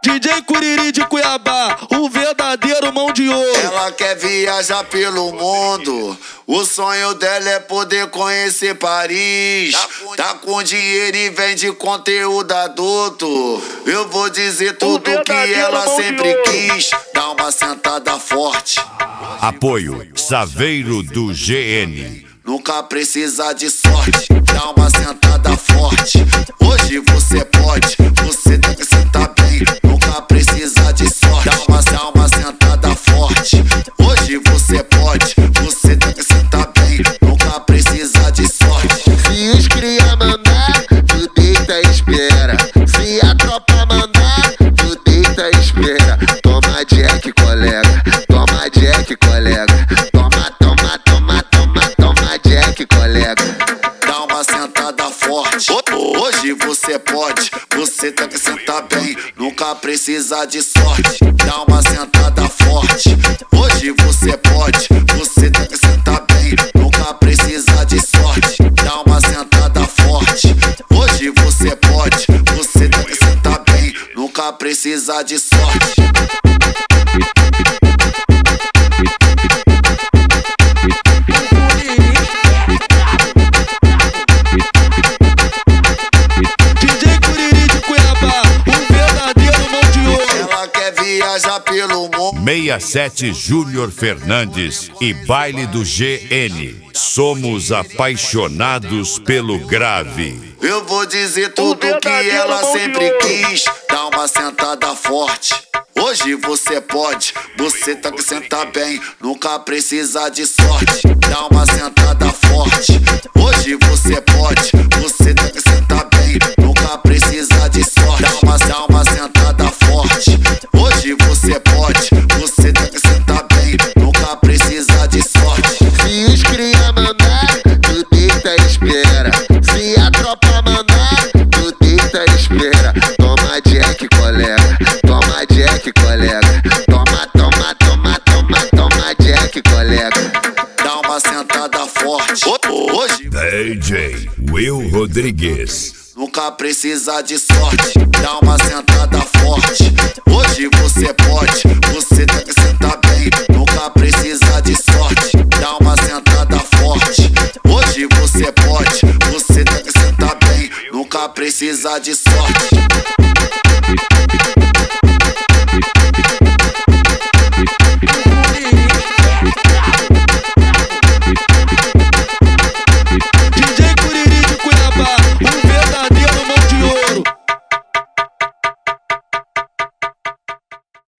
DJ Curiri de Cuiabá, o verdadeiro mão de ouro. Ela quer viajar pelo mundo, o sonho dela é poder conhecer Paris. Tá com dinheiro e vende conteúdo adulto. Eu vou dizer tudo que ela sempre quis. Dá uma sentada forte. Apoio Saveiro do GN. Nunca precisa de sorte. Dá uma sentada forte. Hoje você pode, você tem que sentar bem. Nunca precisa de sorte. Dá uma sentada forte. Hoje você pode, você tem que sentar bem. Nunca precisa de sorte. Se os cria mandar, tu deita e espera. Se a tropa mandar, tu deita e espera. Toma Jack, colega. Toma Jack, colega. Toma Jack, colega. Dá uma sentada forte. Hoje você pode, você tem que sentar bem. Nunca precisa de sorte. Dá uma sentada forte. Hoje você pode, você tem que sentar bem. Nunca precisa de sorte. Dá uma sentada forte. Hoje você pode, você tem que sentar bem. Nunca precisa de sorte. Viajar pelo mundo. 67 Júnior Fernandes e Baile do GN. Somos apaixonados pelo grave. Eu vou dizer tudo que ela sempre quis. Dá uma sentada forte. Hoje você pode, você tem que sentar bem. Nunca precisa de sorte. Dá uma sentada forte. Hoje você pode, você tem que sentar bem. Nunca precisa de sorte. Dá uma sentada forte. Hoje você pode, você tem que sentar bem. Nunca precisa de sorte. Se os cria mandar, tu deita e espera. Se a tropa mandar, tu deita e espera. Toma Jack, colega. Toma Jack, colega. Toma Jack, colega. Dá uma sentada forte. Hoje DJ Will Rodrigues. Nunca precisa de sorte. Dá uma sentada forte. Hoje você pode, você tem que sentar bem. Nunca precisa de sorte. Dá uma sentada forte. Hoje você pode, você tem que sentar bem. Nunca precisa de sorte.